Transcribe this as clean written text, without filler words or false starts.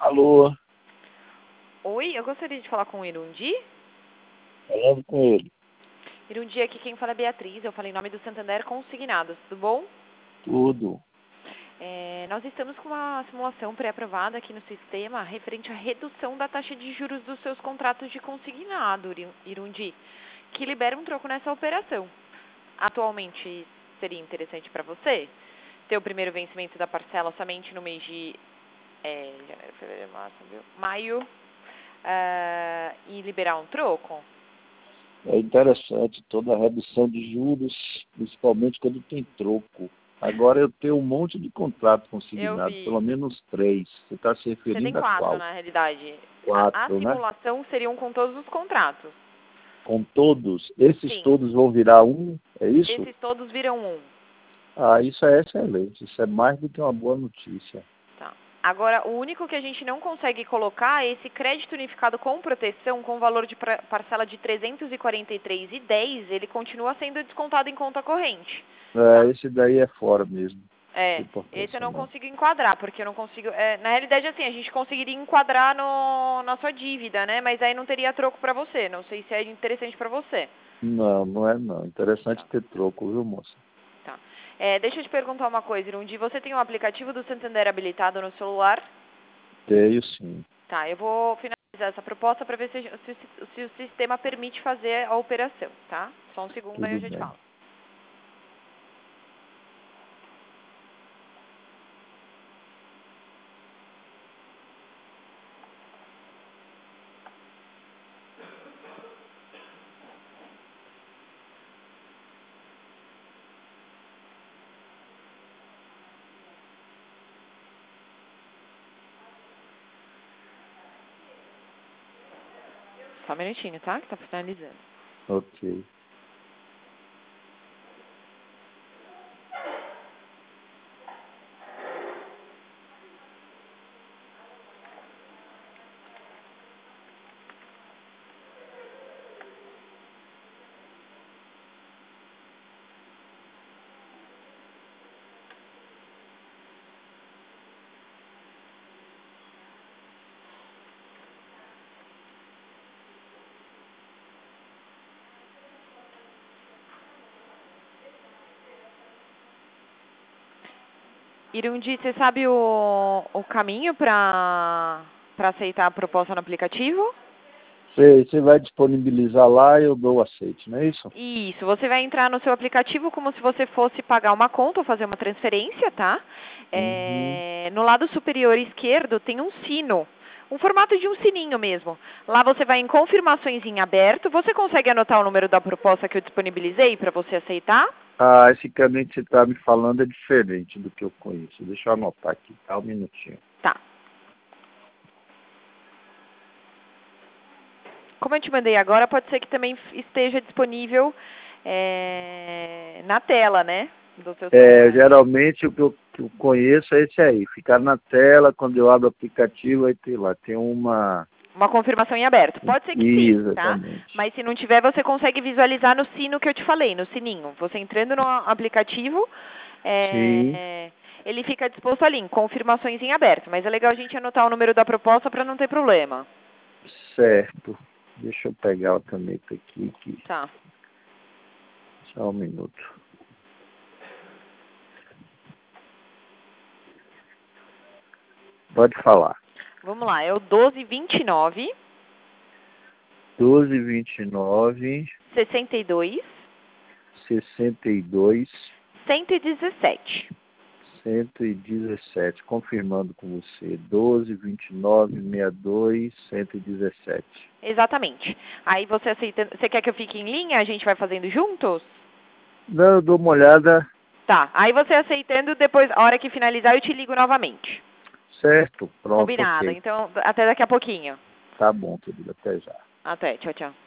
Alô, Oi, eu gostaria de falar com o Irundi. falando com ele. Irundi, aqui quem fala é Beatriz, eu falei em nome do Santander Consignados, tudo bom? Tudo. Nós estamos com uma simulação pré-aprovada aqui no sistema referente à redução da taxa de juros dos seus contratos de consignado, Irundi, que libera um troco nessa operação. Atualmente, seria interessante para você ter o primeiro vencimento da parcela somente no mês de janeiro, fevereiro, março, abril, maio, e liberar um troco? É interessante toda a redução de juros, principalmente quando tem troco. Agora eu tenho um monte de contrato Eu consignado, vi. pelo menos 3. Você está se Você tem referindo a 4, qual? na realidade. A 4, né? simulação seriam com todos os contratos. Com todos. Esses Sim. todos vão virar um, é isso? Esses todos viram um. Ah, isso é excelente. Isso é mais do que uma boa notícia. Tá. Agora, o único que a gente não consegue colocar é esse crédito unificado com proteção com valor de parcela de R$ 343,10, ele continua sendo descontado em conta corrente. Tá? Esse daí é fora mesmo. Esse eu não consigo enquadrar, porque eu não consigo... na realidade, assim, a gente conseguiria enquadrar na sua dívida, né? Mas aí não teria troco para você. Não sei se é interessante para você. Não, não é não. Interessante Tá. ter troco, viu, moça? Tá. Deixa eu te perguntar uma coisa, Irundi. Você tem um aplicativo do Santander habilitado no celular? Tenho sim. Tá, eu vou finalizar essa proposta para ver se o sistema permite fazer a operação, tá? Só um segundo aí eu Tudo já te bem. falo. Só um minutinho, tá? Que tá finalizando. Ok. Irundi, você sabe o caminho para aceitar a proposta no aplicativo? Você vai disponibilizar lá e eu dou o aceite, não é isso? Isso, você vai entrar no seu aplicativo como se você fosse pagar uma conta ou fazer uma transferência, tá? Uhum. No lado superior esquerdo tem um sino, um formato de um sininho mesmo. Lá você vai em confirmações em aberto. Você consegue anotar o número da proposta que eu disponibilizei para você aceitar? Ah, esse caminho que você está me falando é diferente do que eu conheço. Deixa eu anotar aqui, tá? Um minutinho. Tá. Como eu te mandei agora, pode ser que também esteja disponível na tela, né? Do seu celular. Geralmente o que eu conheço é esse aí. Ficar na tela, quando eu abro o aplicativo, aí tem lá, tem uma... Uma confirmação em aberto. Pode ser que sim, tá? Exatamente. Mas se não tiver, você consegue visualizar no sino que eu te falei, no sininho. Você entrando no aplicativo, Sim, ele fica disposto ali, em confirmações em aberto. Mas é legal a gente anotar o número da proposta para não ter problema. certo. Deixa eu pegar a caneta aqui. Tá. Só um minuto. Pode falar. Vamos lá, é o 1229 1229 62 62 117. 117, confirmando com você, 12, 29, 62, 117. Exatamente. Aí você aceita. Você quer que eu fique em linha? A gente vai fazendo juntos? Não, eu dou uma olhada. Tá. Aí você aceitando, depois, a hora que finalizar, eu te ligo novamente. Certo, pronto, Combinado. ok. Então, até daqui a pouquinho. Tá bom, querido, até já. Até. Tchau, tchau.